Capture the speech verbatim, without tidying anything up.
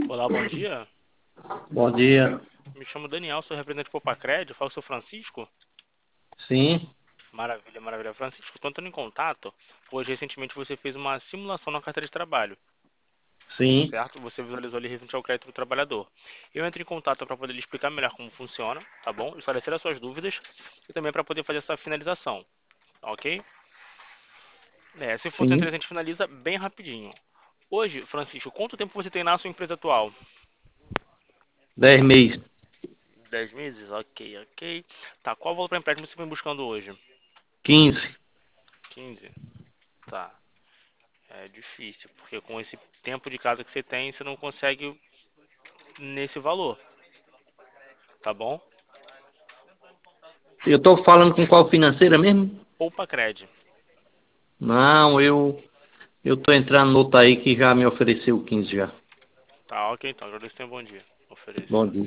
Olá, bom dia. Bom dia. Me chamo Daniel, sou representante do Popacred. Falo com o seu Francisco. Sim, Maravilha, maravilha. Francisco, estou entrando em contato, pois recentemente você fez uma simulação na carteira de trabalho, sim, certo? Você visualizou ali referente ao crédito do trabalhador. Eu entro em contato para poder lhe explicar melhor como funciona, tá bom? Esclarecer as suas dúvidas e também para poder fazer essa finalização, ok? É, se for seu sim. interesse, a gente finaliza bem rapidinho. Hoje, Francisco, quanto tempo você tem na sua empresa atual? Dez meses. Dez meses? Ok, ok. Tá, qual valor para empréstimo você vem buscando hoje? Quinze. Quinze. Tá. É difícil, porque com esse tempo de casa que você tem, você não consegue nesse valor, tá bom? Eu tô falando com qual financeira mesmo? Poupa Cred. Não, eu eu tô entrando no outro aí que já me ofereceu quinze já. Tá, ok, então. Agradeço e tenha um bom dia. Bom Ofereceu. dia.